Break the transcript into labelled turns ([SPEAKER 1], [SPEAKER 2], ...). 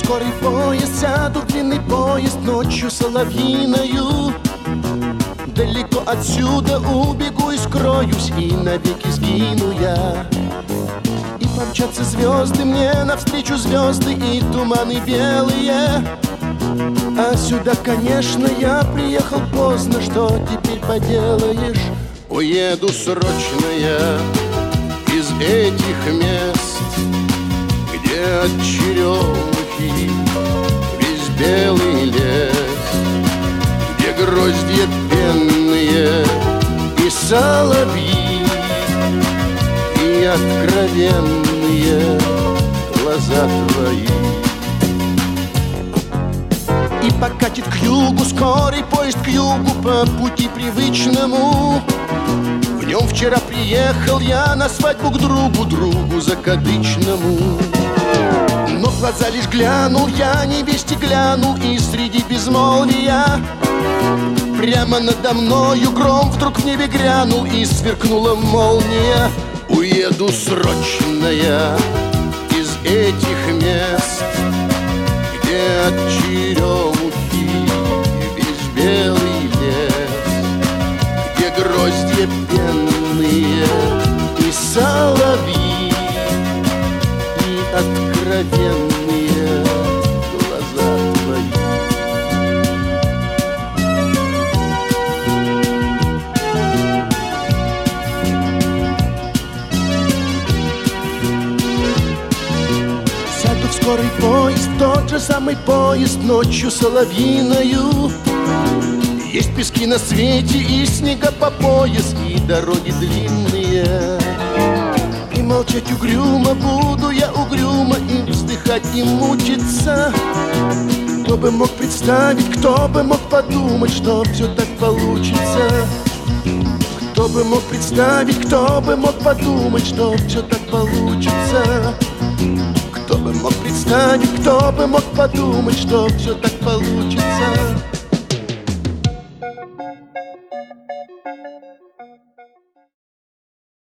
[SPEAKER 1] скорый поезд, сяду в длинный поезд ночью соловьиною. Далеко отсюда убегу и скроюсь, и навеки сгину я. И помчатся звезды мне навстречу, звезды и туманы белые. А сюда, конечно, я приехал поздно, что теперь поделаешь? Уеду срочно я из этих мест, где от черемухи весь белый лес, где гроздья пенные и соловьи, и откровенные глаза твои. И покатит к югу скорый поезд, к югу по пути привычному. В нем вчера приехал я на свадьбу к другу закадычному. Но в глаза лишь глянул я, невесте глянул, и среди безмолвия прямо надо мною гром вдруг в небе грянул, и сверкнула молния. Уеду срочно я из этих мест, где от черемухи весь белый лес, где гроздья пенные и соловьи, и откровенные глаза твои. Сяду в скорый поезд, тот же самый поезд ночью соловьиною. Есть пески на свете и снега по пояс, и дороги длинные. И молчать угрюмо буду я угрюмо, и вздыхать и мучиться. Кто бы мог представить, кто бы мог подумать, что все так получится? Кто бы мог представить, кто бы мог подумать, что все так получится? Кто бы мог представить, кто бы мог подумать, что все так получится?